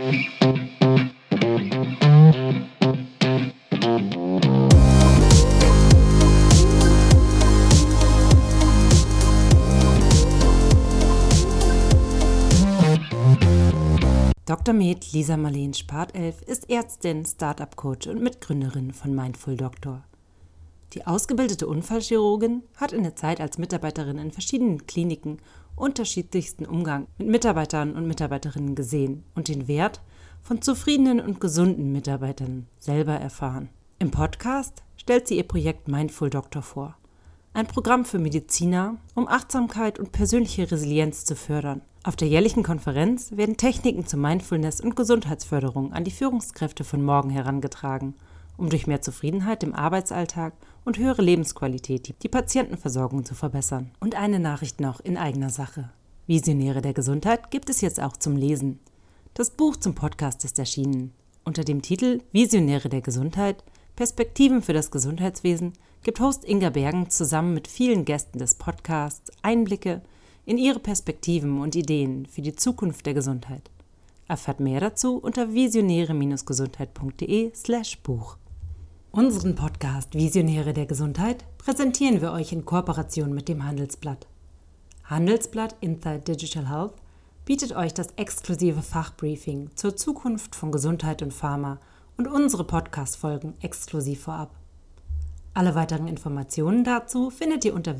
Dr. Med Lisa Marleen Spartelf ist Ärztin, Startup-Coach und Mitgründerin von Mindful Doctor. Die ausgebildete Unfallchirurgin hat in der Zeit als Mitarbeiterin in verschiedenen Kliniken unterschiedlichsten Umgang mit Mitarbeitern und Mitarbeiterinnen gesehen und den Wert von zufriedenen und gesunden Mitarbeitern selber erfahren. Im Podcast stellt sie ihr Projekt Mindful Doctor vor. Ein Programm für Mediziner, um Achtsamkeit und persönliche Resilienz zu fördern. Auf der jährlichen Konferenz werden Techniken zur Mindfulness und Gesundheitsförderung an die Führungskräfte von morgen herangetragen, um durch mehr Zufriedenheit im Arbeitsalltag und höhere Lebensqualität die Patientenversorgung zu verbessern. Und eine Nachricht noch in eigener Sache. Visionäre der Gesundheit gibt es jetzt auch zum Lesen. Das Buch zum Podcast ist erschienen. Unter dem Titel Visionäre der Gesundheit – Perspektiven für das Gesundheitswesen gibt Host Inga Bergen zusammen mit vielen Gästen des Podcasts Einblicke in ihre Perspektiven und Ideen für die Zukunft der Gesundheit. Erfahrt mehr dazu unter visionäre-gesundheit.de/Buch. Unseren Podcast Visionäre der Gesundheit präsentieren wir euch in Kooperation mit dem Handelsblatt. Handelsblatt Inside Digital Health bietet euch das exklusive Fachbriefing zur Zukunft von Gesundheit und Pharma und unsere Podcast-Folgen exklusiv vorab. Alle weiteren Informationen dazu findet ihr unter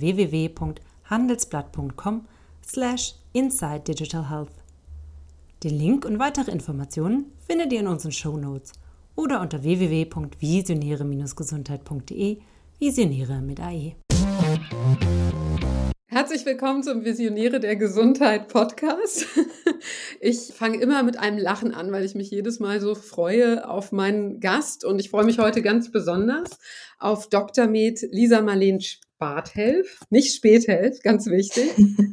www.handelsblatt.com/Inside Digital Health. Den Link und weitere Informationen findet ihr in unseren Shownotes oder unter www.visionäre-gesundheit.de, Visionäre mit AE. Herzlich willkommen zum Visionäre der Gesundheit Podcast. Ich fange immer mit einem Lachen an, weil ich mich jedes Mal so freue auf meinen Gast. Und ich freue mich heute ganz besonders auf Dr. Med Lisa Marleen Spartelf, nicht Späthelf, ganz wichtig.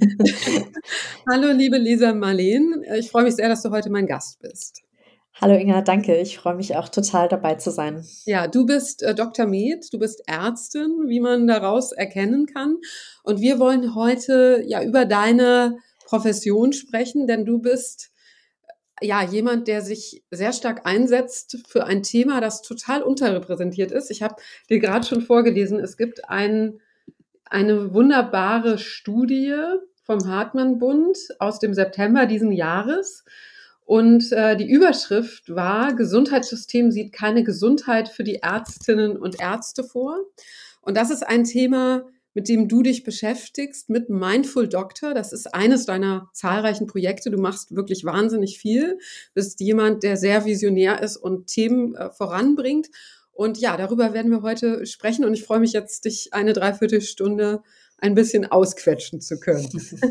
Hallo, liebe Lisa Marleen. Ich freue mich sehr, dass du heute mein Gast bist. Hallo Inga, danke. Ich freue mich auch total dabei zu sein. Ja, du bist Dr. Med, du bist Ärztin, wie man daraus erkennen kann. Und wir wollen heute ja über deine Profession sprechen, denn du bist ja jemand, der sich sehr stark einsetzt für ein Thema, das total unterrepräsentiert ist. Ich habe dir gerade schon vorgelesen, es gibt eine wunderbare Studie vom Hartmann-Bund aus dem September diesen Jahres. Und die Überschrift war, Gesundheitssystem sieht keine Gesundheit für die Ärztinnen und Ärzte vor. Und das ist ein Thema, mit dem du dich beschäftigst, mit Mindful Doctor. Das ist eines deiner zahlreichen Projekte. Du machst wirklich wahnsinnig viel, bist jemand, der sehr visionär ist und Themen voranbringt. Und ja, darüber werden wir heute sprechen. Und ich freue mich jetzt, dich eine Dreiviertelstunde ein bisschen ausquetschen zu können.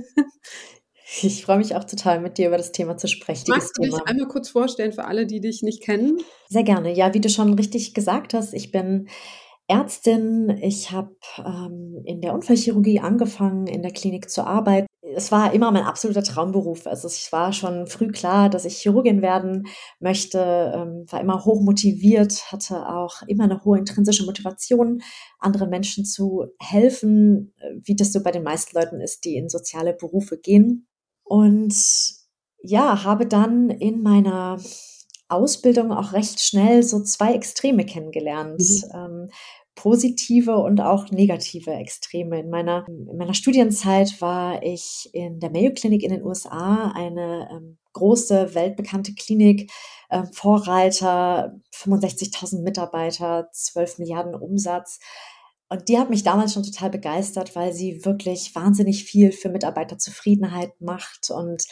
Ich freue mich auch total, mit dir über das Thema zu sprechen. Magst du dich einmal kurz vorstellen für alle, die dich nicht kennen? Sehr gerne. Ja, wie du schon richtig gesagt hast, ich bin Ärztin. Ich habe in der Unfallchirurgie angefangen, in der Klinik zu arbeiten. Es war immer mein absoluter Traumberuf. Also es war schon früh klar, dass ich Chirurgin werden möchte, war immer hoch motiviert, hatte auch immer eine hohe intrinsische Motivation, anderen Menschen zu helfen, wie das so bei den meisten Leuten ist, die in soziale Berufe gehen. Und ja, habe dann in meiner Ausbildung auch recht schnell so zwei Extreme kennengelernt. Positive und auch negative Extreme. In meiner Studienzeit war ich in der Mayo Clinic in den USA, eine große, weltbekannte Klinik, Vorreiter, 65.000 Mitarbeiter, 12 Milliarden Umsatz. Und die hat mich damals schon total begeistert, weil sie wirklich wahnsinnig viel für Mitarbeiterzufriedenheit macht und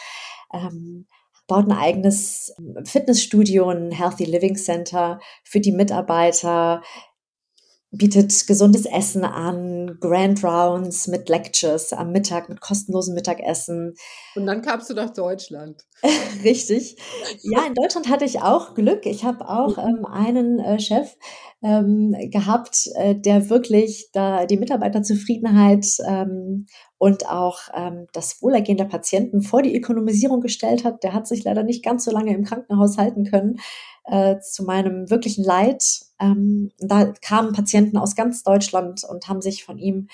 baut ein eigenes Fitnessstudio, ein Healthy Living Center für die Mitarbeiter, bietet gesundes Essen an, Grand Rounds mit Lectures am Mittag, mit kostenlosem Mittagessen. Und dann kamst du nach Deutschland. Richtig. Ja, in Deutschland hatte ich auch Glück. Ich habe auch einen Chef gehabt, der wirklich da die Mitarbeiterzufriedenheit und auch das Wohlergehen der Patienten vor die Ökonomisierung gestellt hat. Der hat sich leider nicht ganz so lange im Krankenhaus halten können, zu meinem wirklichen Leid. Da kamen Patienten aus ganz Deutschland und haben sich von ihm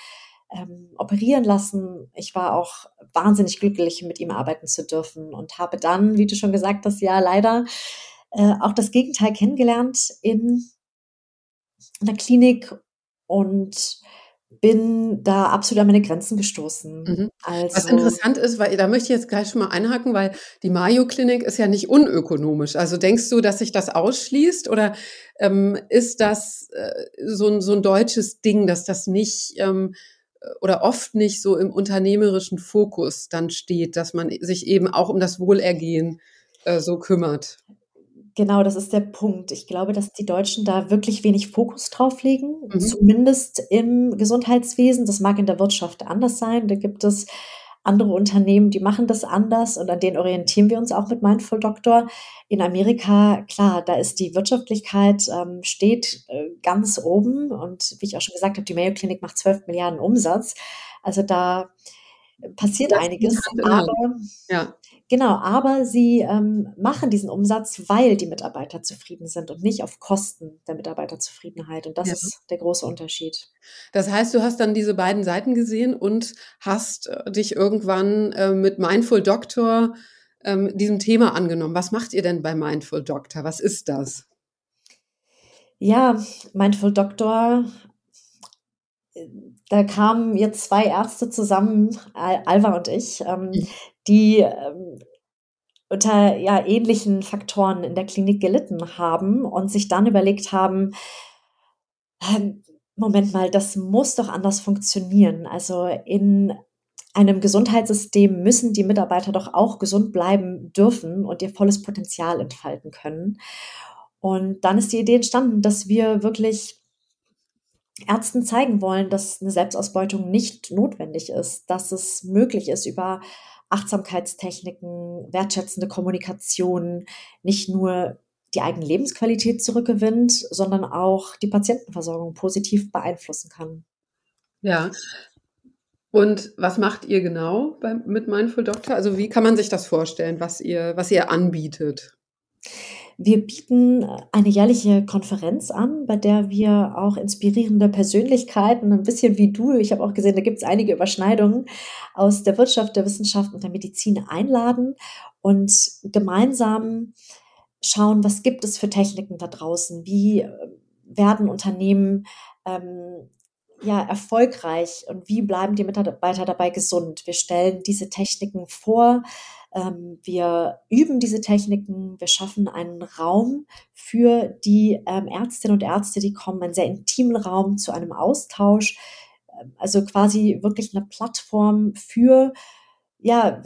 operieren lassen. Ich war auch wahnsinnig glücklich, mit ihm arbeiten zu dürfen und habe dann, wie du schon gesagt hast, ja leider auch das Gegenteil kennengelernt in der Klinik und bin da absolut an meine Grenzen gestoßen. Mhm. Was Also interessant ist, weil da möchte ich jetzt gleich schon mal einhaken, weil die Mayo-Klinik ist ja nicht unökonomisch. Also denkst du, dass sich das ausschließt oder ist das so ein deutsches Ding, dass das nicht oder oft nicht so im unternehmerischen Fokus dann steht, dass man sich eben auch um das Wohlergehen so kümmert? genau, das ist der Punkt. Ich glaube, dass die Deutschen da wirklich wenig Fokus drauf legen, Mhm. zumindest im Gesundheitswesen. Das mag in der Wirtschaft anders sein. Da gibt es andere Unternehmen, die machen das anders und an denen orientieren wir uns auch mit Mindful Doctor. In Amerika, klar, da ist die Wirtschaftlichkeit steht ganz oben und wie ich auch schon gesagt habe, die Mayo Clinic macht 12 Milliarden Umsatz. Also da passiert Das geht einiges, Hand in Hand. aber Ja, genau, aber sie machen diesen Umsatz, weil die Mitarbeiter zufrieden sind und nicht auf Kosten der Mitarbeiterzufriedenheit. Und das ja. ist der große Unterschied. Das heißt, du hast dann diese beiden Seiten gesehen und hast dich irgendwann mit Mindful Doctor diesem Thema angenommen. Was macht ihr denn bei Mindful Doctor? Was ist das? Ja, Mindful Doctor, äh, da kamen jetzt 2 Ärzte zusammen, Alva und ich, die unter ja, ähnlichen Faktoren in der Klinik gelitten haben und sich dann überlegt haben, Ähm, Moment mal, das muss doch anders funktionieren. Also, in einem Gesundheitssystem müssen die Mitarbeiter doch auch gesund bleiben dürfen und ihr volles Potenzial entfalten können. Und dann ist die Idee entstanden, dass wir wirklich Ärzten zeigen wollen, dass eine Selbstausbeutung nicht notwendig ist, dass es möglich ist, über Achtsamkeitstechniken, wertschätzende Kommunikation nicht nur die eigene Lebensqualität zurückgewinnt, sondern auch die Patientenversorgung positiv beeinflussen kann. Ja. Und was macht ihr genau mit Mindful Doctor? Also wie kann man sich das vorstellen, was ihr anbietet? Wir bieten eine jährliche Konferenz an, bei der wir auch inspirierende Persönlichkeiten, ein bisschen wie du, ich habe auch gesehen, da gibt es einige Überschneidungen, aus der Wirtschaft, der Wissenschaft und der Medizin einladen und gemeinsam schauen, was gibt es für Techniken da draußen? Wie werden Unternehmen ja, erfolgreich und wie bleiben die Mitarbeiter dabei gesund? Wir stellen diese Techniken vor, wir üben diese Techniken, wir schaffen einen Raum für die Ärztinnen und Ärzte, die kommen, einen sehr intimen Raum zu einem Austausch, also quasi wirklich eine Plattform für, ja,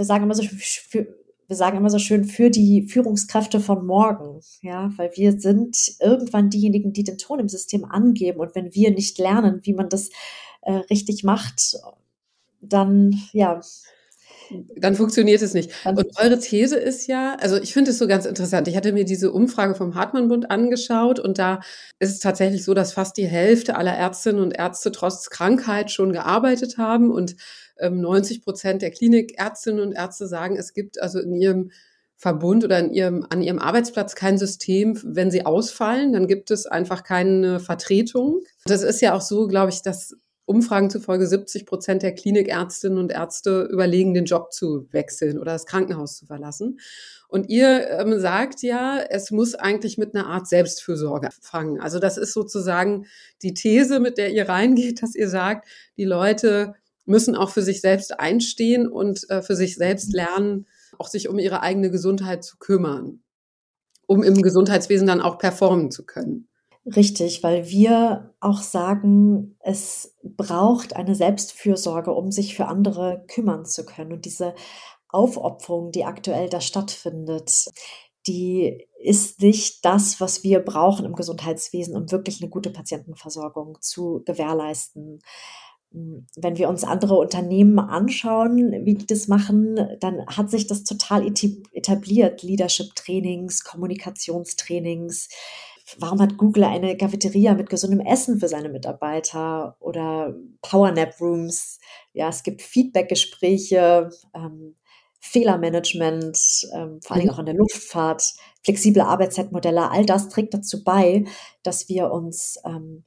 wir sagen immer so schön, für die Führungskräfte von morgen, ja, weil wir sind irgendwann diejenigen, die den Ton im System angeben und wenn wir nicht lernen, wie man das richtig macht, dann, ja, Dann funktioniert es nicht. dann Und eure These ist ja, also ich finde es so ganz interessant. Ich hatte mir diese Umfrage vom Hartmann-Bund angeschaut und da ist es tatsächlich so, dass fast die Hälfte aller Ärztinnen und Ärzte trotz Krankheit schon gearbeitet haben und 90% der Klinikärztinnen und Ärzte sagen, es gibt also in ihrem Verbund oder an ihrem Arbeitsplatz kein System, wenn sie ausfallen, dann gibt es einfach keine Vertretung. Das ist ja auch so, glaube ich, dass Umfragen zufolge 70% der Klinikärztinnen und Ärzte überlegen, den Job zu wechseln oder das Krankenhaus zu verlassen. Und ihr sagt ja, es muss eigentlich mit einer Art Selbstfürsorge anfangen. Also das ist sozusagen die These, mit der ihr reingeht, dass ihr sagt, die Leute müssen auch für sich selbst einstehen und für sich selbst lernen, auch sich um ihre eigene Gesundheit zu kümmern, um im Gesundheitswesen dann auch performen zu können. richtig, weil wir auch sagen, es braucht eine Selbstfürsorge, um sich für andere kümmern zu können. Und diese Aufopferung, die aktuell da stattfindet, die ist nicht das, was wir brauchen im Gesundheitswesen, um wirklich eine gute Patientenversorgung zu gewährleisten. Wenn wir uns andere Unternehmen anschauen, wie die das machen, dann hat sich das total etabliert. Leadership-Trainings, Kommunikationstrainings. Warum hat Google eine Cafeteria mit gesundem Essen für seine Mitarbeiter oder Powernap-Rooms? Ja, es gibt Feedback-Gespräche, Fehlermanagement, vor allen Dingen auch in der Luftfahrt, flexible Arbeitszeitmodelle. All das trägt dazu bei, dass wir uns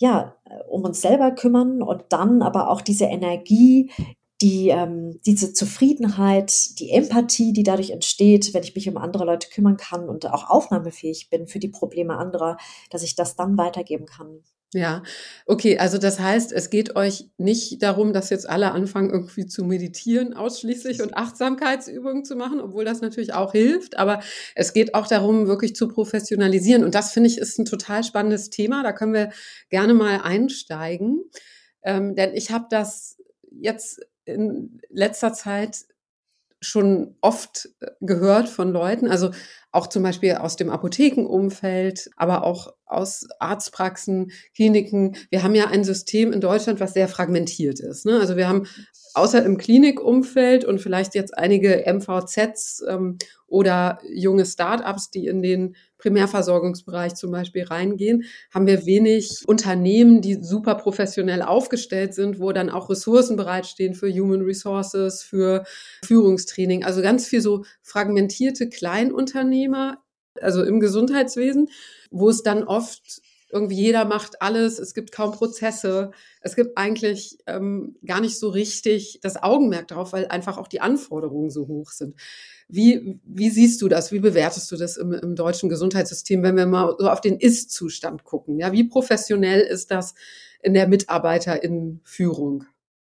um uns selber kümmern und dann aber auch diese Energie, diese Zufriedenheit, die Empathie, die dadurch entsteht, wenn ich mich um andere Leute kümmern kann und auch aufnahmefähig bin für die Probleme anderer, dass ich das dann weitergeben kann. Ja, okay, also das heißt, es geht euch nicht darum, dass jetzt alle anfangen, irgendwie zu meditieren ausschließlich und Achtsamkeitsübungen zu machen, obwohl das natürlich auch hilft, aber es geht auch darum, wirklich zu professionalisieren. Und das, finde ich, ist ein total spannendes Thema. Da können wir gerne mal einsteigen, denn ich habe das jetzt in letzter Zeit schon oft gehört von Leuten, also auch zum Beispiel aus dem Apothekenumfeld, aber auch aus Arztpraxen, Kliniken. Wir haben ja ein System in Deutschland, was sehr fragmentiert ist, ne? Also wir haben außer im Klinikumfeld und vielleicht jetzt einige MVZs oder junge Start-ups, die in den Primärversorgungsbereich zum Beispiel reingehen, haben wir wenig Unternehmen, die super professionell aufgestellt sind, wo dann auch Ressourcen bereitstehen für Human Resources, für Führungstraining. Also ganz viel so fragmentierte Kleinunternehmer, also im Gesundheitswesen, wo es dann oft irgendwie jeder macht alles, es gibt kaum Prozesse, es gibt eigentlich gar nicht so richtig das Augenmerk drauf, weil einfach auch die Anforderungen so hoch sind. Wie siehst du das? Wie bewertest du das im deutschen Gesundheitssystem, wenn wir mal so auf den Ist-Zustand gucken? Ja, wie professionell ist das in der Mitarbeiterinnenführung?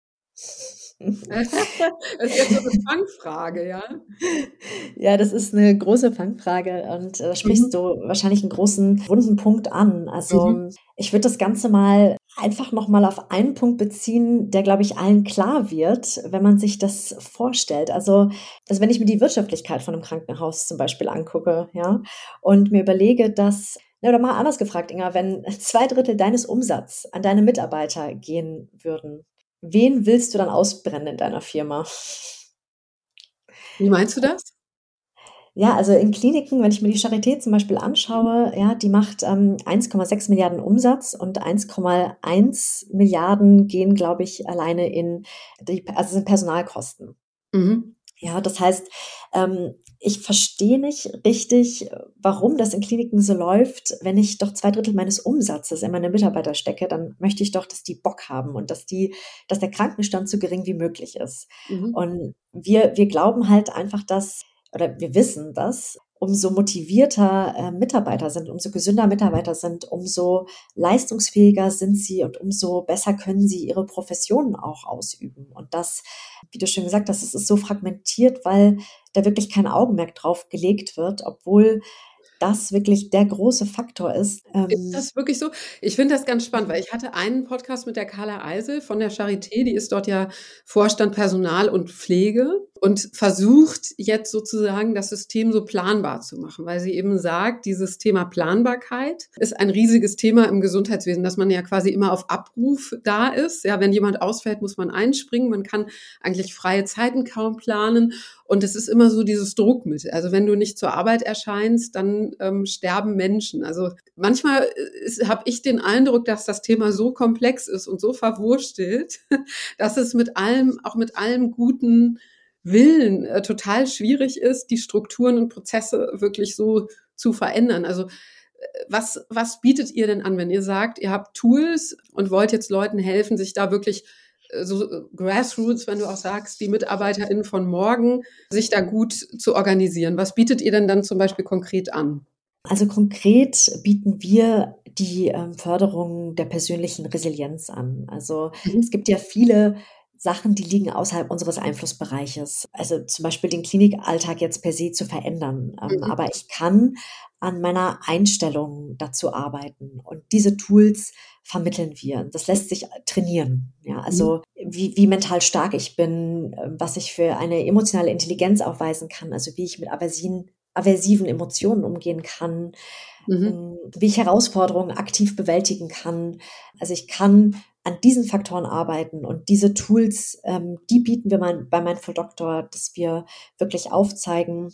Das ist jetzt so eine Fangfrage, ja? Ja, das ist eine große Fangfrage und da Mhm. sprichst du wahrscheinlich einen großen, wunden Punkt an. Mhm. Also, ich würde das Ganze mal einfach noch mal auf einen Punkt beziehen, der, glaube ich, allen klar wird, wenn man sich das vorstellt. Also, wenn ich mir die Wirtschaftlichkeit von einem Krankenhaus zum Beispiel angucke, ja, und mir überlege, dass oder mal anders gefragt, Inga, wenn 2 Drittel deines Umsatzes an deine Mitarbeiter gehen würden, wen willst du dann ausbrennen in deiner Firma? Wie meinst du das? Ja, also in Kliniken, wenn ich mir die Charité zum Beispiel anschaue, ja, die macht 1,6 Milliarden Umsatz und 1,1 Milliarden gehen, glaube ich, alleine also sind Personalkosten. Mhm. Ja, das heißt, ich verstehe nicht richtig, warum das in Kliniken so läuft. Wenn ich doch 2 Drittel meines Umsatzes in meine Mitarbeiter stecke, dann möchte ich doch, dass die Bock haben und dass der Krankenstand so gering wie möglich ist. Mhm. Und wir glauben halt einfach, oder wir wissen, dass umso motivierter Mitarbeiter sind, umso gesünder Mitarbeiter sind, umso leistungsfähiger sind sie und umso besser können sie ihre Professionen auch ausüben. Und das, wie du schon gesagt hast, es ist so fragmentiert, weil da wirklich kein Augenmerk drauf gelegt wird, obwohl das wirklich der große Faktor ist. Ist das wirklich so? Ich finde das ganz spannend, weil ich hatte einen Podcast mit der Carla Eisel von der Charité, die ist dort ja Vorstand Personal und Pflege und versucht jetzt sozusagen das System so planbar zu machen, weil sie eben sagt, dieses Thema Planbarkeit ist ein riesiges Thema im Gesundheitswesen, dass man ja quasi immer auf Abruf da ist. Ja, wenn jemand ausfällt, muss man einspringen. Man kann eigentlich freie Zeiten kaum planen. Und es ist immer so dieses Druckmittel. Also wenn du nicht zur Arbeit erscheinst, dann sterben Menschen. Also manchmal habe ich den Eindruck, dass das Thema so komplex ist und so verwurstelt, dass es auch mit allem guten Willen total schwierig ist, die Strukturen und Prozesse wirklich so zu verändern. Also was bietet ihr denn an, wenn ihr sagt, ihr habt Tools und wollt jetzt Leuten helfen, sich da wirklich so Grassroots, wenn du auch sagst, die MitarbeiterInnen von morgen, sich da gut zu organisieren. Was bietet ihr denn dann zum Beispiel konkret an? Also konkret bieten wir die Förderung der persönlichen Resilienz an. Also Mhm. es gibt ja viele Sachen, die liegen außerhalb unseres Einflussbereiches. Also zum Beispiel den Klinikalltag jetzt per se zu verändern. Mhm. Aber ich kann an meiner Einstellung dazu arbeiten. Und diese Tools vermitteln wir. Das lässt sich trainieren. Ja, Mhm. also wie mental stark ich bin, was ich für eine emotionale Intelligenz aufweisen kann, also wie ich mit aversiven Emotionen umgehen kann, Mhm. wie ich Herausforderungen aktiv bewältigen kann. Also ich kann an diesen Faktoren arbeiten und diese Tools, die bieten wir bei Mindful Doctor, dass wir wirklich aufzeigen,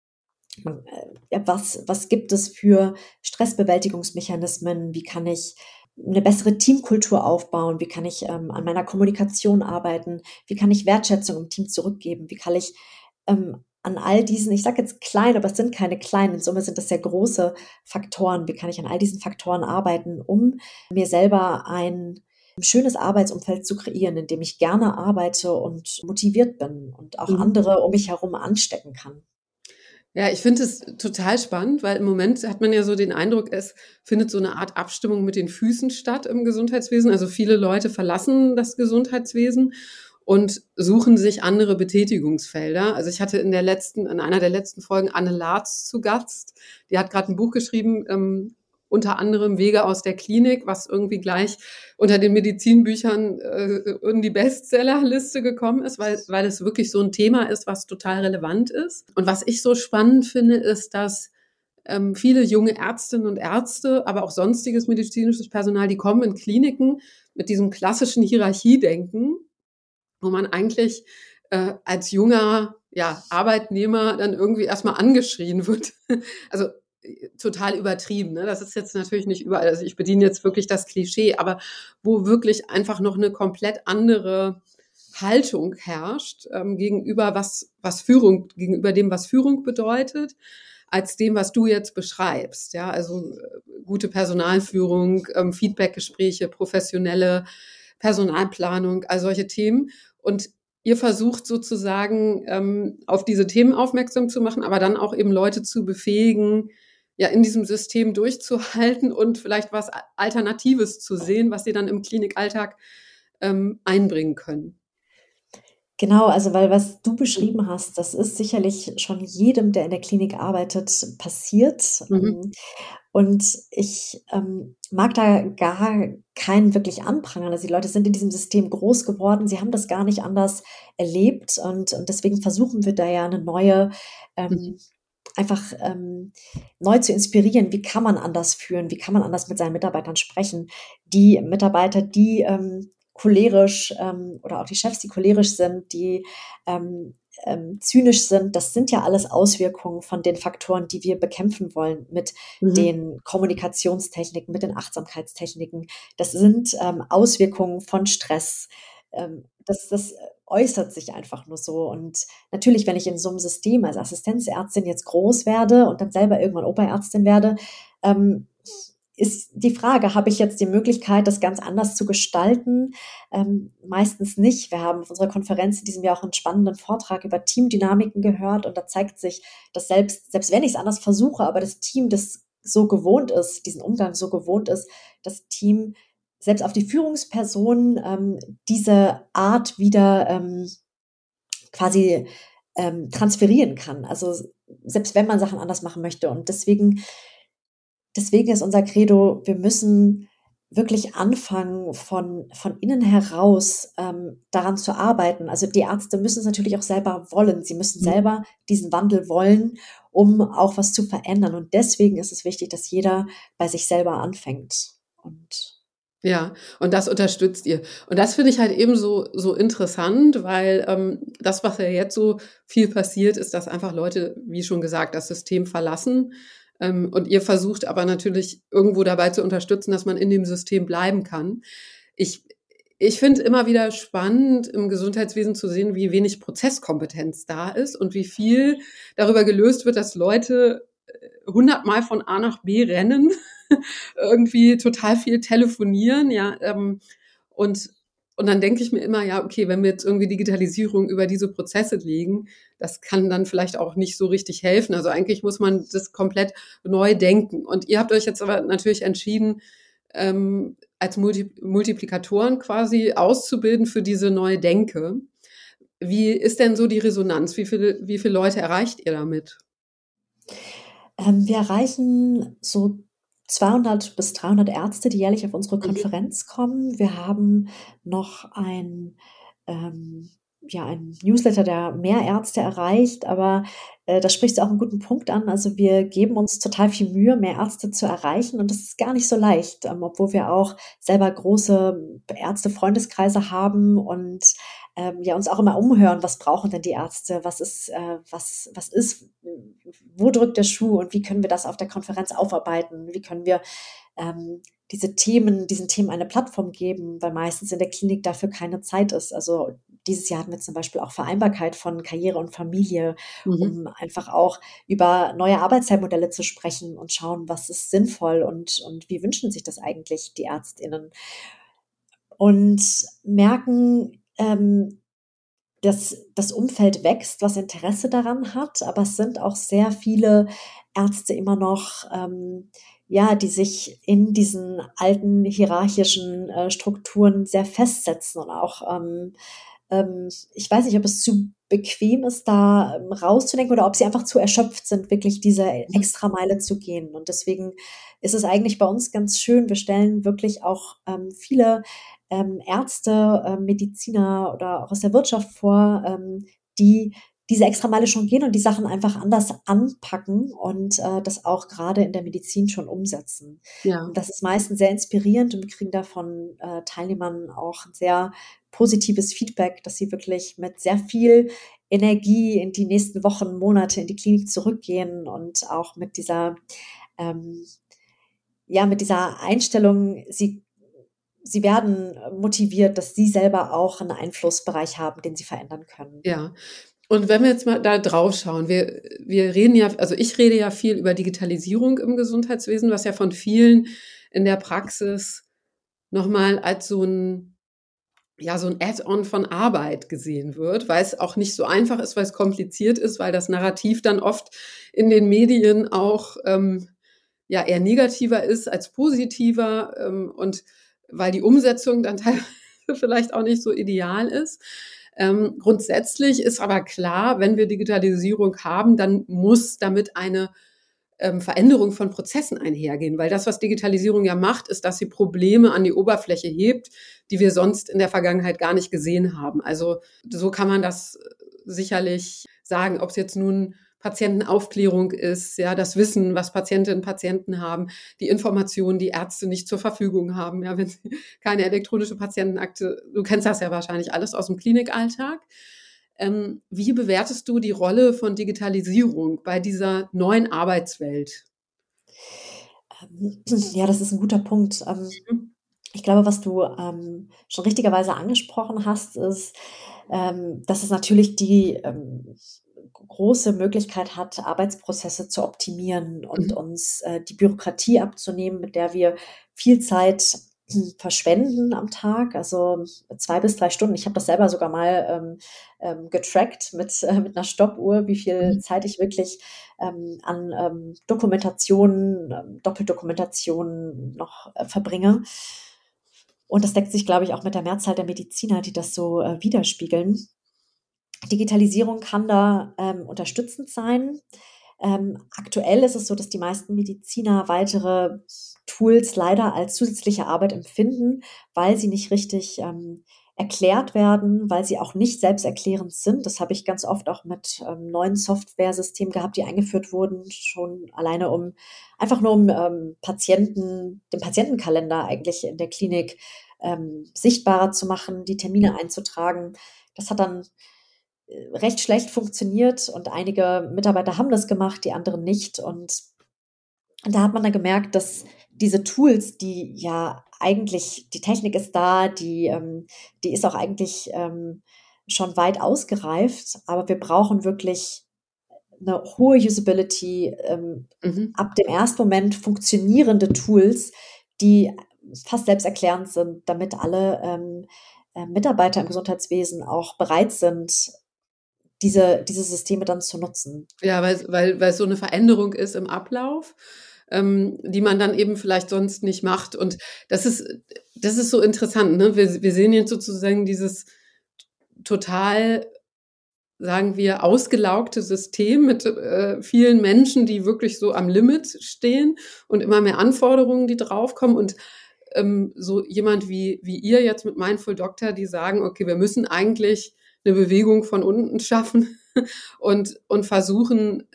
ja, was gibt es für Stressbewältigungsmechanismen? Wie kann ich eine bessere Teamkultur aufbauen? Wie kann ich an meiner Kommunikation arbeiten? Wie kann ich Wertschätzung im Team zurückgeben? Wie kann ich an all diesen, ich sage jetzt klein, aber es sind keine kleinen, in Summe sind das sehr große Faktoren. Wie kann ich an all diesen Faktoren arbeiten, um mir selber ein schönes Arbeitsumfeld zu kreieren, in dem ich gerne arbeite und motiviert bin und auch andere um mich herum anstecken kann? Ja, ich finde es total spannend, weil im Moment hat man ja so den Eindruck, es findet so eine Art Abstimmung mit den Füßen statt im Gesundheitswesen. Also viele Leute verlassen das Gesundheitswesen und suchen sich andere Betätigungsfelder. Also ich hatte in einer der letzten Folgen Anne Latz zu Gast. Die hat gerade ein Buch geschrieben, unter anderem Wege aus der Klinik, was irgendwie gleich unter den Medizinbüchern in die Bestsellerliste gekommen ist, weil es wirklich so ein Thema ist, was total relevant ist. Und was ich so spannend finde, ist, dass viele junge Ärztinnen und Ärzte, aber auch sonstiges medizinisches Personal, die kommen in Kliniken mit diesem klassischen Hierarchiedenken, wo man eigentlich als junger Arbeitnehmer dann irgendwie erstmal angeschrien wird. Also total übertrieben. Ne? Das ist jetzt natürlich nicht überall. Also ich bediene jetzt wirklich das Klischee, aber wo wirklich einfach noch eine komplett andere Haltung herrscht gegenüber gegenüber dem, was Führung bedeutet, als dem, was du jetzt beschreibst. Ja, also gute Personalführung, Feedbackgespräche, professionelle Personalplanung, all solche Themen. Und ihr versucht sozusagen auf diese Themen aufmerksam zu machen, aber dann auch eben Leute zu befähigen, ja, in diesem System durchzuhalten und vielleicht was Alternatives zu sehen, was sie dann im Klinikalltag einbringen können. Genau, also weil was du beschrieben hast, das ist sicherlich schon jedem, der in der Klinik arbeitet, passiert. Mhm. Und ich mag da gar keinen wirklich anprangern. Also die Leute sind in diesem System groß geworden, sie haben das gar nicht anders erlebt und deswegen versuchen wir da ja eine neue, Mhm. einfach neu zu inspirieren. Wie kann man anders führen? Wie kann man anders mit seinen Mitarbeitern sprechen? Die Mitarbeiter, die cholerisch oder auch die Chefs, die cholerisch sind, die zynisch sind, das sind ja alles Auswirkungen von den Faktoren, die wir bekämpfen wollen mit Mhm. den Kommunikationstechniken, mit den Achtsamkeitstechniken. Das sind Auswirkungen von Stress. Das äußert sich einfach nur so. Und natürlich, wenn ich in so einem System als Assistenzärztin jetzt groß werde und dann selber irgendwann Oberärztin werde, ist die Frage, habe ich jetzt die Möglichkeit, das ganz anders zu gestalten? Meistens nicht. Wir haben auf unserer Konferenz in diesem Jahr auch einen spannenden Vortrag über Teamdynamiken gehört und da zeigt sich, dass selbst wenn ich es anders versuche, aber das Team das so gewohnt ist, diesen Umgang so gewohnt ist, das Team selbst auf die Führungsperson diese Art wieder quasi transferieren kann. Also selbst wenn man Sachen anders machen möchte. Und deswegen ist unser Credo, wir müssen wirklich anfangen, von innen heraus daran zu arbeiten. Also die Ärzte müssen es natürlich auch selber wollen. Sie müssen Mhm. selber diesen Wandel wollen, um auch was zu verändern. Und deswegen ist es wichtig, dass jeder bei sich selber anfängt. Und Ja, und das unterstützt ihr. Und das finde ich halt eben so interessant, weil das, was ja jetzt so viel passiert, ist, dass einfach Leute, wie schon gesagt, das System verlassen. Und ihr versucht aber natürlich irgendwo dabei zu unterstützen, dass man in dem System bleiben kann. Ich, ich finde immer wieder spannend, im Gesundheitswesen zu sehen, wie wenig Prozesskompetenz da ist und wie viel darüber gelöst wird, dass Leute 100-mal von A nach B rennen, irgendwie total viel telefonieren, ja, und und dann denke ich mir immer, ja, okay, wenn wir jetzt irgendwie Digitalisierung über diese Prozesse legen, das kann dann vielleicht auch nicht so richtig helfen. Also eigentlich muss man das komplett neu denken. Und ihr habt euch jetzt aber natürlich entschieden, als Multiplikatoren quasi auszubilden für diese neue Denke. Wie ist denn so die Resonanz? Wie viele Leute erreicht ihr damit? wir erreichen so 200 bis 300 Ärzte, die jährlich auf unsere Mhm. Konferenz kommen. Wir haben noch ähm, ein Newsletter, der mehr Ärzte erreicht, aber da sprichst du auch einen guten Punkt an. Also wir geben uns total viel Mühe, mehr Ärzte zu erreichen und das ist gar nicht so leicht, obwohl wir auch selber große Ärzte-Freundeskreise haben und ja uns auch immer umhören, was brauchen denn die Ärzte, was ist, wo drückt der Schuh und wie können wir das auf der Konferenz aufarbeiten, wie können wir ähm, diesen Themen eine Plattform geben, weil meistens in der Klinik dafür keine Zeit ist. Also dieses Jahr hatten wir zum Beispiel auch Vereinbarkeit von Karriere und Familie, Mhm. um einfach auch über neue Arbeitszeitmodelle zu sprechen und schauen, was ist sinnvoll und wie wünschen sich das eigentlich die ÄrztInnen. Und merken, dass das Umfeld wächst, was Interesse daran hat, aber es sind auch sehr viele Ärzte immer noch, ja, die sich in diesen alten hierarchischen, Strukturen sehr festsetzen und auch, ich weiß nicht, ob es zu bequem ist, da, rauszudenken oder ob sie einfach zu erschöpft sind, wirklich diese Mhm. Extrameile zu gehen. Und deswegen ist es eigentlich bei uns ganz schön. Wir stellen wirklich auch, viele, Ärzte, Mediziner oder auch aus der Wirtschaft vor, die diese Extrameile schon gehen und die Sachen einfach anders anpacken und, das auch gerade in der Medizin schon umsetzen. Ja. Und das ist meistens sehr inspirierend und wir kriegen da von, Teilnehmern auch 'n sehr positives Feedback, dass sie wirklich mit sehr viel Energie in die nächsten Wochen, Monate in die Klinik zurückgehen und auch mit dieser, ähm ja, mit dieser Einstellung, sie werden motiviert, dass sie selber auch 'n Einflussbereich haben, den sie verändern können. Ja. Und wenn wir jetzt mal da drauf schauen, wir reden ja, also ich rede ja viel über Digitalisierung im Gesundheitswesen, was ja von vielen in der Praxis noch mal als so 'n Add-on von Arbeit gesehen wird, weil es auch nicht so einfach ist, weil es kompliziert ist, weil das Narrativ dann oft in den Medien auch, ja, eher negativer ist als positiver, und weil die Umsetzung dann teilweise vielleicht auch nicht so ideal ist. Grundsätzlich ist aber klar, wenn wir Digitalisierung haben, dann muss damit eine Veränderung von Prozessen einhergehen, weil das, was Digitalisierung ja macht, ist, dass sie Probleme an die Oberfläche hebt, die wir sonst in der Vergangenheit gar nicht gesehen haben. Also so kann man das sicherlich sagen, ob es jetzt nun Patientenaufklärung ist, ja, das Wissen, was Patientinnen und Patienten haben, die Informationen, die Ärzte nicht zur Verfügung haben, ja, wenn sie keine elektronische Patientenakte, du kennst das ja wahrscheinlich alles aus dem Klinikalltag. Wie bewertest du die Rolle von Digitalisierung bei dieser neuen Arbeitswelt? Ja, das ist 'n guter Punkt. Mhm. Ich glaube, was du, schon richtigerweise angesprochen hast, ist, dass es natürlich die, große Möglichkeit hat, Arbeitsprozesse zu optimieren und Mhm. uns, die Bürokratie abzunehmen, mit der wir viel Zeit, verschwenden am Tag, also 2 bis 3 Stunden. Ich habe das selber sogar mal, getrackt mit 'ner Stoppuhr, wie viel Mhm. Zeit ich wirklich, an, Dokumentationen, Doppeldokumentationen noch, verbringe. Und das deckt sich, glaube ich, auch mit der Mehrzahl der Mediziner, die das so, widerspiegeln. Digitalisierung kann da, unterstützend sein. Aktuell ist es so, dass die meisten Mediziner weitere Tools leider als zusätzliche Arbeit empfinden, weil sie nicht richtig, erklärt werden, weil sie auch nicht selbsterklärend sind. Das habe ich ganz oft auch mit, neuen Softwaresystemen gehabt, die eingeführt wurden, schon alleine einfach nur um, den Patientenkalender eigentlich in der Klinik, sichtbarer zu machen, die Termine einzutragen. Das hat dann recht schlecht funktioniert und einige Mitarbeiter haben das gemacht, die anderen nicht. Und da hat man dann gemerkt, dass diese Tools, die ja eigentlich die Technik ist da, die ist auch eigentlich, schon weit ausgereift, aber wir brauchen wirklich eine hohe Usability, Mhm. ab dem ersten Moment funktionierende Tools, die fast selbsterklärend sind, damit alle, Mitarbeiter im Gesundheitswesen auch bereit sind, diese Systeme dann zu nutzen. Ja, weil es so 'ne Veränderung ist im Ablauf, die man dann eben vielleicht sonst nicht macht. Und das ist das ist so interessant, ne? Wir sehen jetzt sozusagen dieses total, sagen wir, ausgelaugte System mit, vielen Menschen, die wirklich so am Limit stehen und immer mehr Anforderungen, die draufkommen. Und, so jemand wie ihr jetzt mit Mindful Doctor, die sagen: „Okay, wir müssen eigentlich 'ne Bewegung von unten schaffen und versuchen,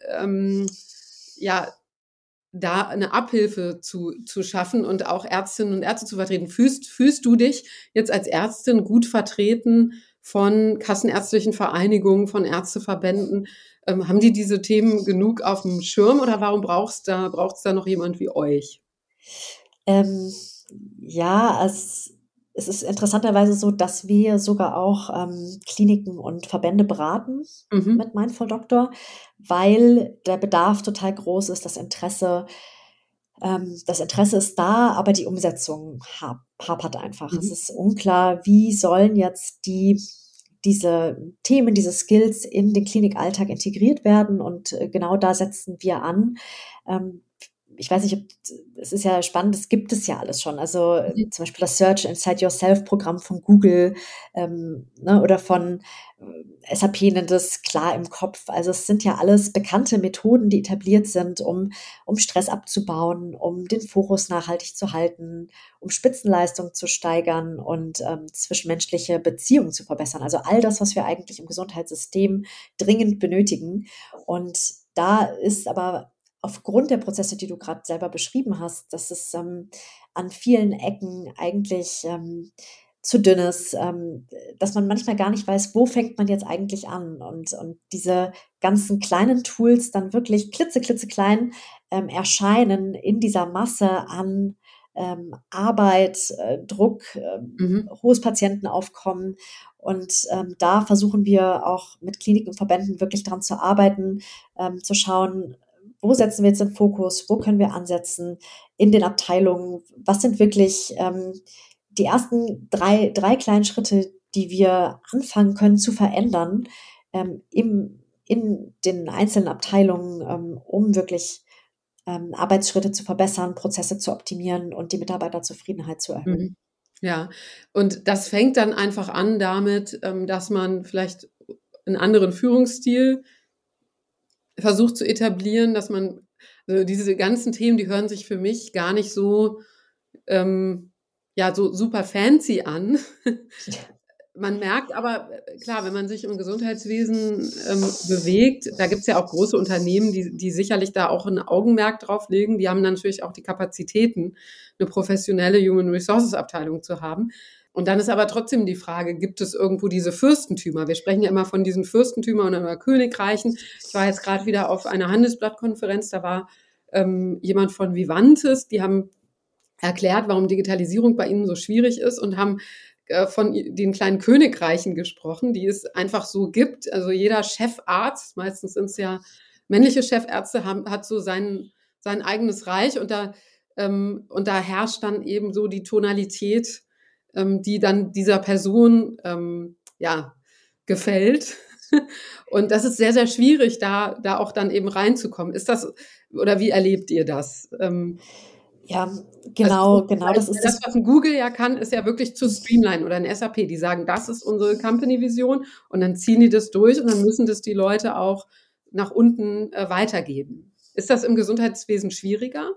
ja, da eine Abhilfe zu schaffen und auch Ärztinnen und Ärzte zu vertreten. Fühlst du dich jetzt als Ärztin gut vertreten von kassenärztlichen Vereinigungen, von Ärzteverbänden? Haben die diese Themen genug auf dem Schirm oder warum braucht's da noch jemand wie euch? Ähm, ja, es ist interessanterweise so, dass wir sogar auch Kliniken und Verbände beraten mit Mindful Doctor, weil der Bedarf total groß ist, das Interesse ist da, aber die Umsetzung hapert einfach. Es ist unklar, wie sollen jetzt diese Themen, diese Skills in den Klinikalltag integriert werden, und genau da setzen wir an. Ich weiß nicht, es ist ja spannend, es gibt es ja alles schon. Also zum Beispiel das Search Inside Yourself-Programm von Google, oder von SAP nennt es klar im Kopf. Also es sind ja alles bekannte Methoden, die etabliert sind, um Stress abzubauen, um den Fokus nachhaltig zu halten, um Spitzenleistung zu steigern und zwischenmenschliche Beziehungen zu verbessern. Also all das, was wir eigentlich im Gesundheitssystem dringend benötigen. Und da ist aber aufgrund der Prozesse, die du gerade selber beschrieben hast, dass es an vielen Ecken eigentlich zu dünn ist, dass man manchmal gar nicht weiß, wo fängt man jetzt eigentlich an, und diese ganzen kleinen Tools dann wirklich klitzeklein erscheinen in dieser Masse an Arbeit, Druck, hohes Patientenaufkommen. Und da versuchen wir auch mit Kliniken und Verbänden wirklich dran zu arbeiten, zu schauen, wo setzen wir jetzt den Fokus, wo können wir ansetzen in den Abteilungen, was sind wirklich die ersten drei kleinen Schritte, die wir anfangen können zu verändern in den einzelnen Abteilungen, um wirklich Arbeitsschritte zu verbessern, Prozesse zu optimieren und die Mitarbeiterzufriedenheit zu erhöhen. Ja, und das fängt dann einfach an damit, dass man vielleicht einen anderen Führungsstil versucht zu etablieren, dass man, also diese ganzen Themen, die hören sich für mich gar nicht so, so super fancy an. Man merkt aber, klar, wenn man sich im Gesundheitswesen bewegt, da gibt's ja auch große Unternehmen, die sicherlich da auch ein Augenmerk drauf legen. Die haben dann natürlich auch die Kapazitäten, eine professionelle Human Resources Abteilung zu haben. Und dann ist aber trotzdem die Frage, gibt es irgendwo diese Fürstentümer? Wir sprechen ja immer von diesen Fürstentümern und über Königreichen. Ich war jetzt gerade wieder auf einer Handelsblattkonferenz, da war jemand von Vivantes, die haben erklärt, warum Digitalisierung bei ihnen so schwierig ist, und haben von den kleinen Königreichen gesprochen, die es einfach so gibt. Also jeder Chefarzt, meistens sind es ja männliche Chefärzte, hat so sein eigenes Reich, und da herrscht dann eben so die Tonalität, die dann dieser Person gefällt. Und das ist sehr, sehr schwierig, da auch dann eben reinzukommen. Ist das, oder wie erlebt ihr das? Ja, genau, das ist das, was ein Google ja kann, ist ja wirklich zu streamline, oder ein SAP. Die sagen, das ist unsere Company-Vision, und dann ziehen die das durch, und dann müssen das die Leute auch nach unten weitergeben. Ist das im Gesundheitswesen schwieriger?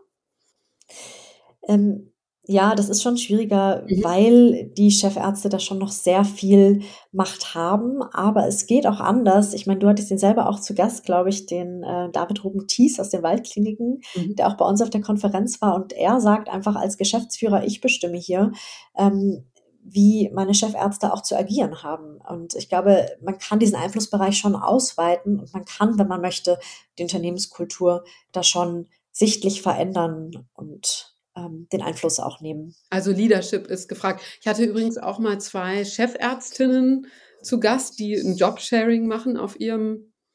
Ja, das ist schon schwieriger, weil die Chefärzte da schon noch sehr viel Macht haben, aber es geht auch anders. Ich meine, du hattest ihn selber auch zu Gast, glaube ich, den David Ruben Thies aus den Waldkliniken, der auch bei uns auf der Konferenz war, und er sagt einfach als Geschäftsführer, ich bestimme hier, wie meine Chefärzte auch zu agieren haben. Und ich glaube, man kann diesen Einflussbereich schon ausweiten, und man kann, wenn man möchte, die Unternehmenskultur da schon sichtlich verändern und den Einfluss auch nehmen. Also Leadership ist gefragt. Ich hatte übrigens auch mal 2 Chefärztinnen zu Gast, die ein Jobsharing machen auf ihrer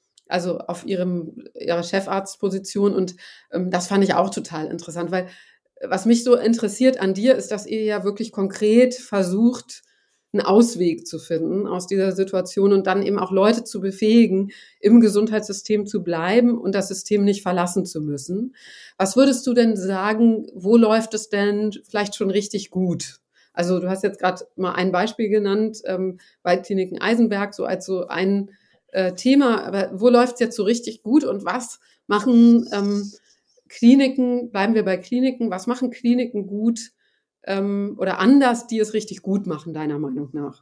Chefarztposition, und das fand ich auch total interessant, weil was mich so interessiert an dir ist, dass ihr ja wirklich konkret versucht, einen Ausweg zu finden aus dieser Situation und dann eben auch Leute zu befähigen, im Gesundheitssystem zu bleiben und das System nicht verlassen zu müssen. Was würdest du denn sagen, wo läuft es denn vielleicht schon richtig gut? Also du hast jetzt gerade mal ein Beispiel genannt, Waldkliniken Eisenberg, so als so ein Thema, aber wo läuft es jetzt so richtig gut, und was machen Kliniken, bleiben wir bei Kliniken, was machen Kliniken gut oder anders, die es richtig gut machen, deiner Meinung nach?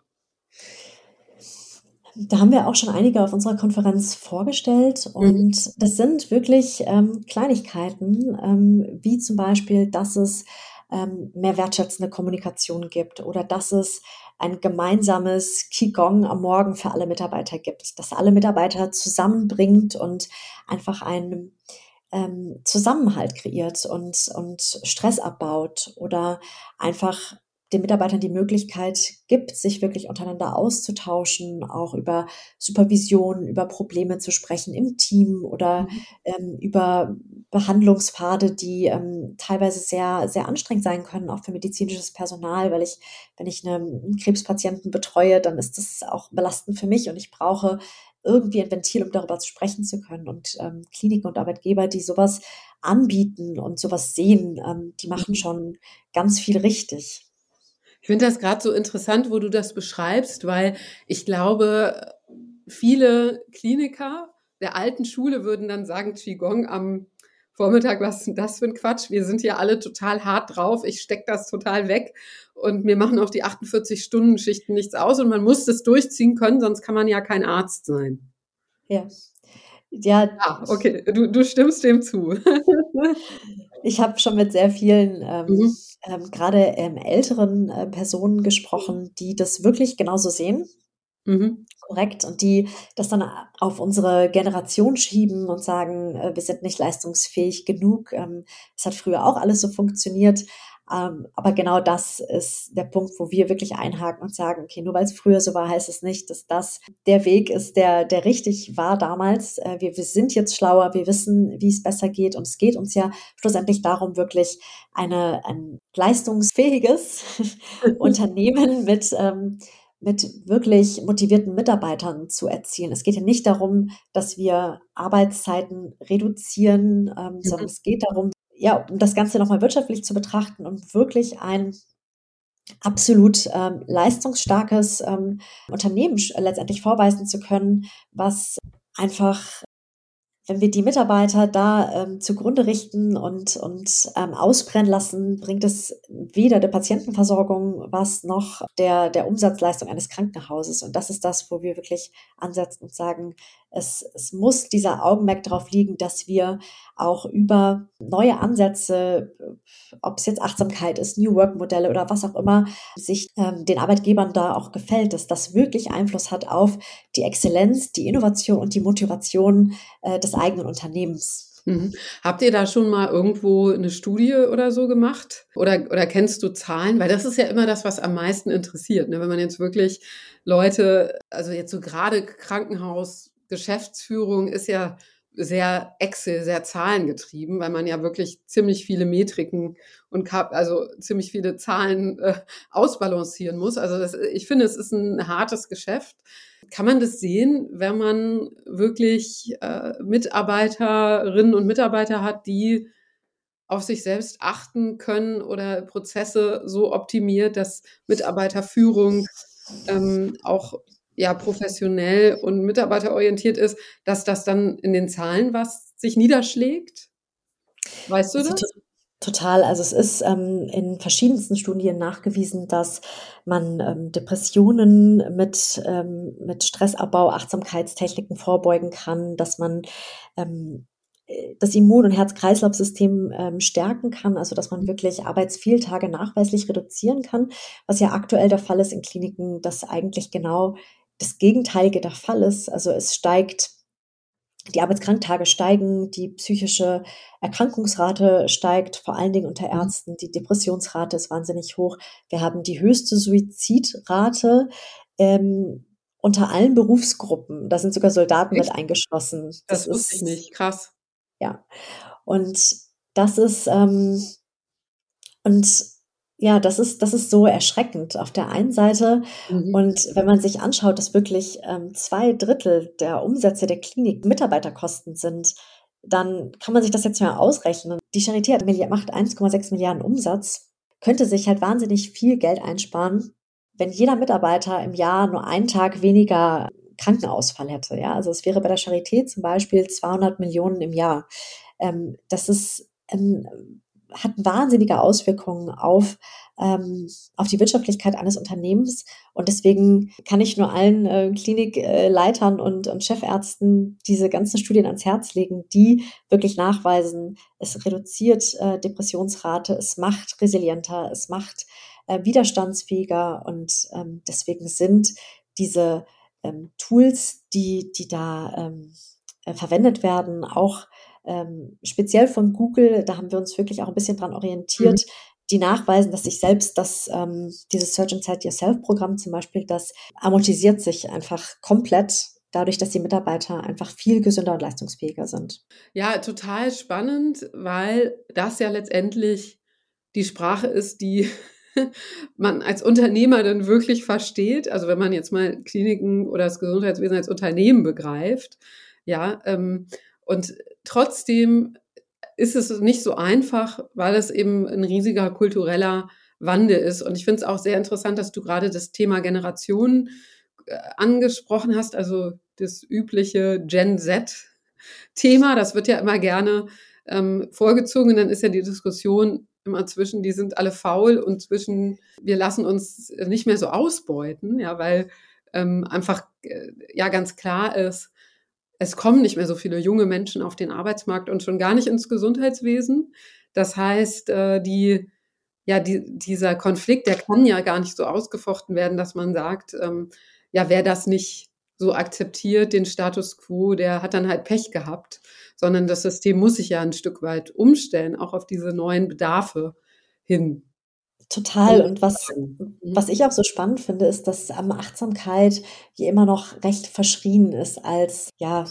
Da haben wir auch schon einige auf unserer Konferenz vorgestellt, und das sind wirklich Kleinigkeiten, wie zum Beispiel, dass es mehr wertschätzende Kommunikation gibt, oder dass es ein gemeinsames Qigong am Morgen für alle Mitarbeiter gibt, dass alle Mitarbeiter zusammenbringt und einfach einen Zusammenhalt kreiert und Stress abbaut, oder einfach den Mitarbeitern die Möglichkeit gibt, sich wirklich untereinander auszutauschen, auch über Supervision, über Probleme zu sprechen im Team oder Mhm. über Behandlungspfade, die teilweise sehr, sehr anstrengend sein können, auch für medizinisches Personal, weil wenn ich einen Krebspatienten betreue, dann ist das auch belastend für mich und ich brauche irgendwie ein Ventil, um darüber sprechen zu können. Und Kliniken und Arbeitgeber, die sowas anbieten und sowas sehen, die machen Mhm. schon ganz viel richtig. Ich finde das gerade so interessant, wo du das beschreibst, weil ich glaube, viele Kliniker der alten Schule würden dann sagen, Qigong am Vormittag, was ist denn das für ein Quatsch? Wir sind hier alle total hart drauf. Ich stecke das total weg und mir machen auch die 48-Stunden-Schichten nichts aus und man muss das durchziehen können, sonst kann man ja kein Arzt sein. Ja. Ja, Ah, okay, du stimmst dem zu. ich habe schon mit sehr vielen, Mhm. grade, älteren, Personen gesprochen, die das wirklich genauso sehen, Mhm. korrekt, und die das dann auf unsere Generation schieben und sagen, wir sind nicht leistungsfähig genug. Es hat früher auch alles so funktioniert. Aber genau das ist der Punkt, wo wir wirklich einhaken und sagen, okay, nur weil es früher so war, heißt es nicht, dass das der Weg ist, der richtig war damals. Wir sind jetzt schlauer, wir wissen, wie es besser geht. Und es geht uns ja schlussendlich darum, wirklich ein leistungsfähiges Unternehmen mit wirklich motivierten Mitarbeitern zu erzielen. Es geht ja nicht darum, dass wir Arbeitszeiten reduzieren, sondern Mhm. es geht darum, ja, um das Ganze nochmal wirtschaftlich zu betrachten und wirklich ein absolut leistungsstarkes Unternehmen letztendlich vorweisen zu können, was einfach, wenn wir die Mitarbeiter da zugrunde richten und ausbrennen lassen, bringt es weder der Patientenversorgung was noch der Umsatzleistung eines Krankenhauses. Und das ist das, wo wir wirklich ansetzen und sagen, es muss dieser Augenmerk darauf liegen, dass wir auch über neue Ansätze, ob es jetzt Achtsamkeit ist, New Work-Modelle oder was auch immer, sich den Arbeitgebern da auch gefällt, dass das wirklich Einfluss hat auf die Exzellenz, die Innovation und die Motivation des eigenen Unternehmens. Mhm. Habt ihr da schon mal irgendwo eine Studie oder so gemacht? Oder kennst du Zahlen? Weil das ist ja immer das, was am meisten interessiert, ne? Wenn man jetzt wirklich Leute, also jetzt so gerade Krankenhaus, Geschäftsführung ist ja sehr Excel, sehr zahlengetrieben, weil man ja wirklich ziemlich viele Metriken und also ziemlich viele Zahlen, ausbalancieren muss. Also ich finde, es ist ein hartes Geschäft. Kann man das sehen, wenn man wirklich Mitarbeiterinnen und Mitarbeiter hat, die auf sich selbst achten können oder Prozesse so optimiert, dass Mitarbeiterführung auch ja professionell und mitarbeiterorientiert ist, dass das dann in den Zahlen was sich niederschlägt? Weißt du Also das? total. Also es ist in verschiedensten Studien nachgewiesen, dass man Depressionen mit Stressabbau, Achtsamkeitstechniken vorbeugen kann, dass man das Immun- und Herz-Kreislauf-System stärken kann, also dass man wirklich Arbeitsfehltage nachweislich reduzieren kann, was ja aktuell der Fall ist in Kliniken, dass eigentlich genau das Gegenteilige der Fall ist. Also es steigt, die Arbeitskranktage steigen, die psychische Erkrankungsrate steigt, vor allen Dingen unter Mhm. Ärzten. Die Depressionsrate ist wahnsinnig hoch. Wir haben die höchste Suizidrate unter allen Berufsgruppen. Da sind sogar Soldaten mit Echt? eingeschlossen. Das Das wusste ich ist, nicht. Krass. ja. Und das ist, und ja, das ist so erschreckend auf der einen Seite. Mhm. Und wenn man sich anschaut, dass wirklich 2 Drittel der Umsätze der Klinik Mitarbeiterkosten sind, dann kann man sich das jetzt mal ausrechnen. Die Charité macht 1,6 Milliarden Umsatz, könnte sich halt wahnsinnig viel Geld einsparen, wenn jeder Mitarbeiter im Jahr nur einen Tag weniger Krankenausfall hätte. Ja, also es wäre bei der Charité zum Beispiel 200 Millionen im Jahr. Das ist hat wahnsinnige Auswirkungen auf die Wirtschaftlichkeit eines Unternehmens. Und deswegen kann ich nur allen Klinikleitern und Chefärzten diese ganzen Studien ans Herz legen, die wirklich nachweisen, es reduziert Depressionsrate, es macht resilienter, es macht widerstandsfähiger. Und deswegen sind diese Tools, die da verwendet werden, auch speziell von Google, da haben wir uns wirklich auch ein bisschen dran Mhm. orientiert, die nachweisen, dass sich selbst dieses Search Inside Yourself-Programm zum Beispiel, das amortisiert sich einfach komplett dadurch, dass die Mitarbeiter einfach viel gesünder und leistungsfähiger sind. Ja, total spannend, weil das ja letztendlich die Sprache ist, die man als Unternehmer dann wirklich versteht. Also wenn man jetzt mal Kliniken oder das Gesundheitswesen als Unternehmen begreift, ja, und trotzdem ist es nicht so einfach, weil es eben ein riesiger kultureller Wandel ist. Und ich finde es auch sehr interessant, dass du gerade das Thema Generationen angesprochen hast, also das übliche Gen Z-Thema. Das wird ja immer gerne vorgezogen. Und dann ist ja die Diskussion immer zwischen, die sind alle faul und zwischen, wir lassen uns nicht mehr so ausbeuten, ja, weil einfach ja ganz klar ist, es kommen nicht mehr so viele junge Menschen auf den Arbeitsmarkt und schon gar nicht ins Gesundheitswesen. Das heißt, dieser Konflikt, der kann ja gar nicht so ausgefochten werden, dass man sagt, ja, wer das nicht so akzeptiert, den Status quo, der hat dann halt Pech gehabt, sondern das System muss sich ja ein Stück weit umstellen, auch auf diese neuen Bedarfe hin. Total. Und was ich auch so spannend finde, ist, dass Achtsamkeit hier immer noch recht verschrien ist als, ja,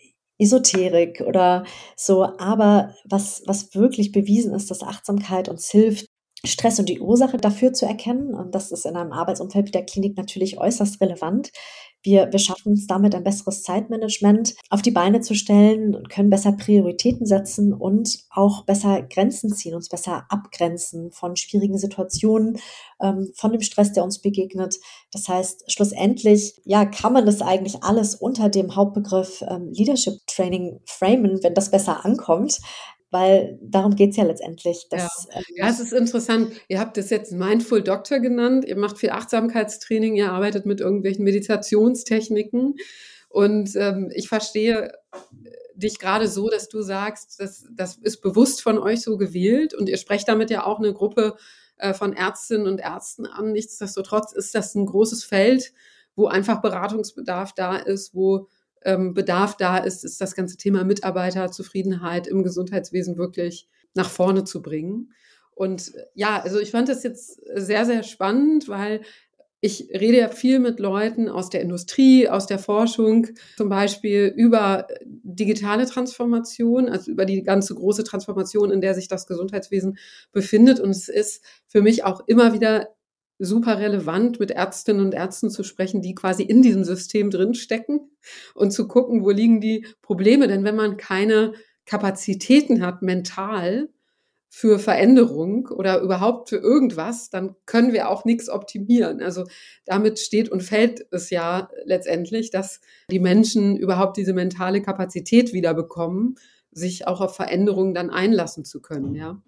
Esoterik oder so. Aber was wirklich bewiesen ist, dass Achtsamkeit uns hilft, Stress und die Ursache dafür zu erkennen. Und das ist in einem Arbeitsumfeld wie der Klinik natürlich äußerst relevant. Wir schaffen es damit, ein besseres Zeitmanagement auf die Beine zu stellen und können besser Prioritäten setzen und auch besser Grenzen ziehen, uns besser abgrenzen von schwierigen Situationen, von dem Stress, der uns begegnet. Das heißt, schlussendlich, ja, kann man das eigentlich alles unter dem Hauptbegriff Leadership Training framen, wenn das besser ankommt. Weil darum geht's ja letztendlich. Ja, es ist interessant. Ihr habt das jetzt Mindful Doctor genannt. Ihr macht viel Achtsamkeitstraining. Ihr arbeitet mit irgendwelchen Meditationstechniken. Und ich verstehe dich gerade so, dass du sagst, das ist bewusst von euch so gewählt. Und ihr sprecht damit ja auch eine Gruppe von Ärztinnen und Ärzten an. Nichtsdestotrotz ist das ein großes Feld, wo einfach Beratungsbedarf da ist, wo Bedarf da ist das ganze Thema Mitarbeiterzufriedenheit im Gesundheitswesen wirklich nach vorne zu bringen. Und ja, also ich fand das jetzt sehr, sehr spannend, weil ich rede ja viel mit Leuten aus der Industrie, aus der Forschung, zum Beispiel über digitale Transformation, also über die ganze große Transformation, in der sich das Gesundheitswesen befindet. Und es ist für mich auch immer wieder super relevant, mit Ärztinnen und Ärzten zu sprechen, die quasi in diesem System drinstecken und zu gucken, wo liegen die Probleme. Denn wenn man keine Kapazitäten hat, mental, für Veränderung oder überhaupt für irgendwas, dann können wir auch nichts optimieren. Also damit steht und fällt es ja letztendlich, dass die Menschen überhaupt diese mentale Kapazität wieder bekommen, sich auch auf Veränderungen dann einlassen zu können, ja.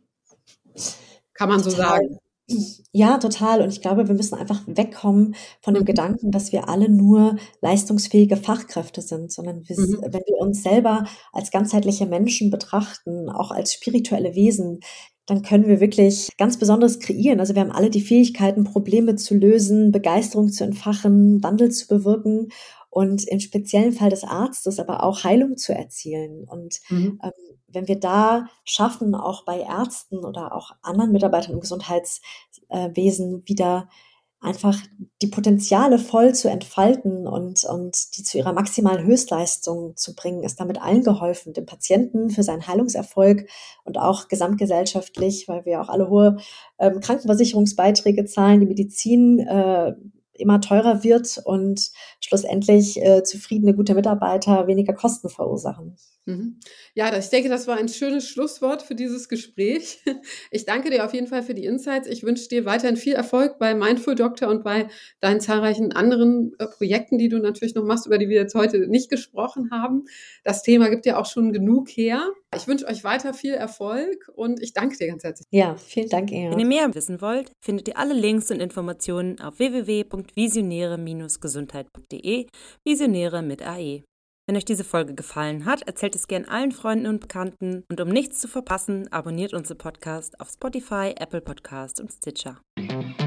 Kann man so sagen. Ja, total. Und ich glaube, wir müssen einfach wegkommen von dem Gedanken, dass wir alle nur leistungsfähige Fachkräfte sind, sondern wenn wir uns selber als ganzheitliche Menschen betrachten, auch als spirituelle Wesen, dann können wir wirklich ganz Besonderes kreieren. Also wir haben alle die Fähigkeiten, Probleme zu lösen, Begeisterung zu entfachen, Wandel zu bewirken und im speziellen Fall des Arztes aber auch Heilung zu erzielen. Und wenn wir da schaffen, auch bei Ärzten oder auch anderen Mitarbeitern im Gesundheitswesen wieder einfach die Potenziale voll zu entfalten und die zu ihrer maximalen Höchstleistung zu bringen, ist damit allen geholfen, dem Patienten für seinen Heilungserfolg und auch gesamtgesellschaftlich, weil wir auch alle hohe Krankenversicherungsbeiträge zahlen, die Medizin immer teurer wird und schlussendlich zufriedene, gute Mitarbeiter weniger Kosten verursachen. Ja, ich denke, das war ein schönes Schlusswort für dieses Gespräch. Ich danke dir auf jeden Fall für die Insights. Ich wünsche dir weiterhin viel Erfolg bei Mindful Doctor und bei deinen zahlreichen anderen Projekten, die du natürlich noch machst, über die wir jetzt heute nicht gesprochen haben. Das Thema gibt ja auch schon genug her. Ich wünsche euch weiter viel Erfolg und ich danke dir ganz herzlich. Ja, vielen Dank, Inga. Wenn ihr mehr wissen wollt, findet ihr alle Links und Informationen auf www.visionäre-gesundheit.de, Visionäre mit AE. Wenn euch diese Folge gefallen hat, erzählt es gern allen Freunden und Bekannten und um nichts zu verpassen, abonniert unseren Podcast auf Spotify, Apple Podcast und Stitcher.